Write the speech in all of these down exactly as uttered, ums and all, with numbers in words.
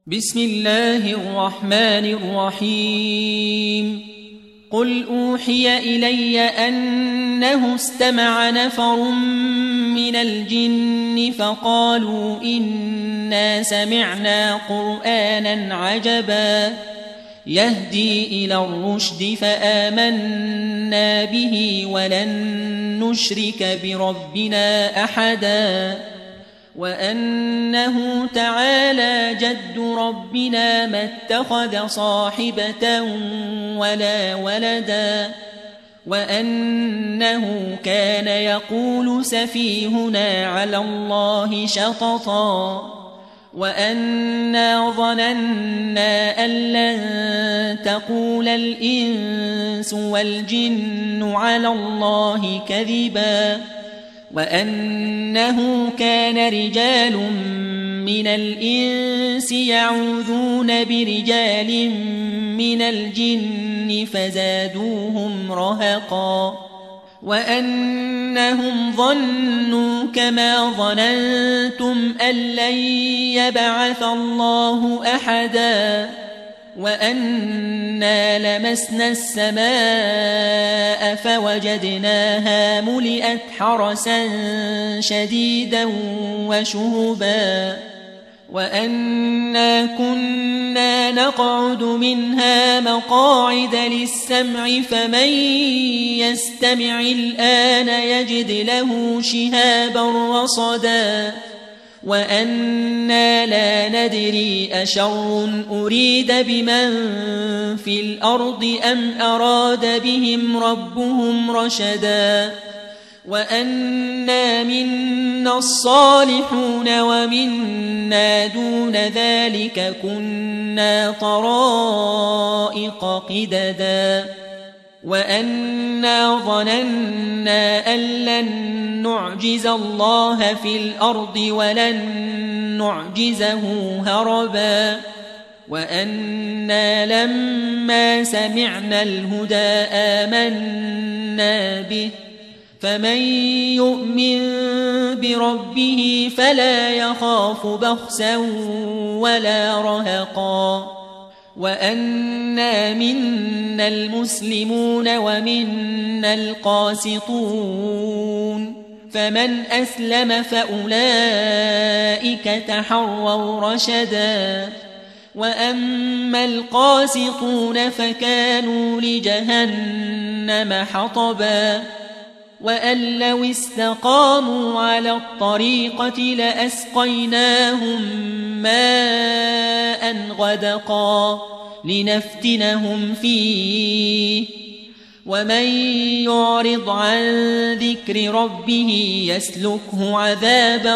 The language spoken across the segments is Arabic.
بسم الله الرحمن الرحيم قل أوحي إلي أنه استمع نفر من الجن فقالوا إنا سمعنا قرآنا عجبا يهدي إلى الرشد فآمنا به ولن نشرك بربنا أحدا وأنه تعالى جد ربنا ما اتخذ صاحبة ولا ولدا وأنه كان يقول سفيهنا على الله شططا وأنا ظننا أن لن تقول الإنس والجن على الله كذبا وأنه كان رجال من الإنس يعوذون برجال من الجن فزادوهم رهقا وأنهم ظنوا كما ظننتم أن لن يبعث الله أحدا وأنا لمسنا السماء فوجدناها ملئت حرسا شديدا وشهبا وأنا كنا نقعد منها مقاعد للسمع فمن يستمع الآن يجد له شهابا رصدا وأنا لا ندري أشر أريد بمن في الأرض أم أراد بهم ربهم رشدا وأنا منا الصالحون ومنا دون ذلك كنا طرائق قددا وأنا ظننا أن لن نعجز الله في الأرض ولن نعجزه هربا وأنا لما سمعنا الهدى آمنا به فمن يؤمن بربه فلا يخاف بخسا ولا رهقا وأنا منا المسلمون ومنا القاسطون فمن أسلم فأولئك تحروا رشدا وأما القاسطون فكانوا لجهنم حطبا وأن لو استقاموا على الطريقة لأسقيناهم ماء غدقا لنفتنهم فيه ومن يعرض عن ذكر ربه يسلكه عذابا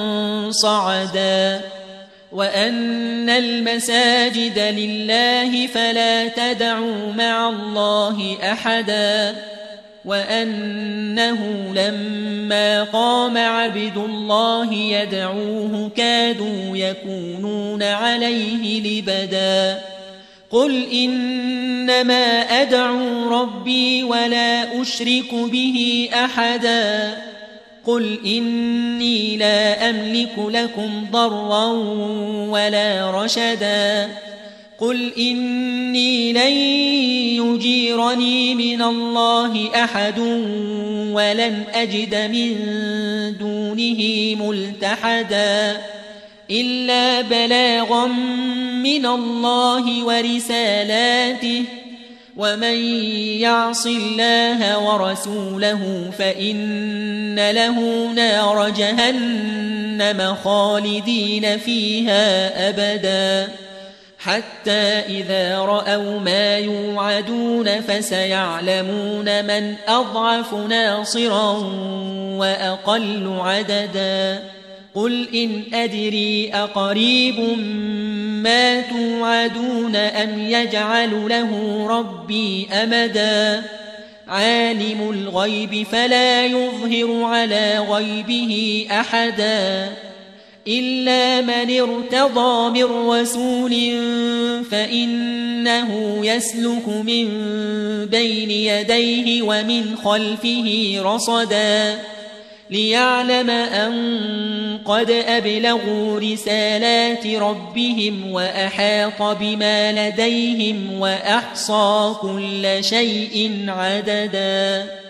صعدا وأن المساجد لله فلا تدعوا مع الله أحدا وأنه لما قام عبد الله يدعوه كادوا يكونون عليه لبدا قل إنما أدعو ربي ولا أشرك به أحدا قل إني لا أملك لكم ضرا ولا رشدا قل إني لن يجيرني من الله أحد ولن أجد من دونه ملتحدا إلا بلاغا من الله ورسالاته ومن يعص الله ورسوله فإن له نار جهنم خالدين فيها أبدا حتى إذا رأوا ما يوعدون فسيعلمون من أضعف ناصرا وأقل عددا قل إن أدري أقريب ما توعدون أم يجعل له ربي أمدا عالم الغيب فلا يظهر على غيبه أحدا إلا من ارتضى من رسول فإنه يسلك من بين يديه ومن خلفه رصدا ليعلم أن قد أبلغوا رسالات ربهم وأحاط بما لديهم وأحصى كل شيء عددا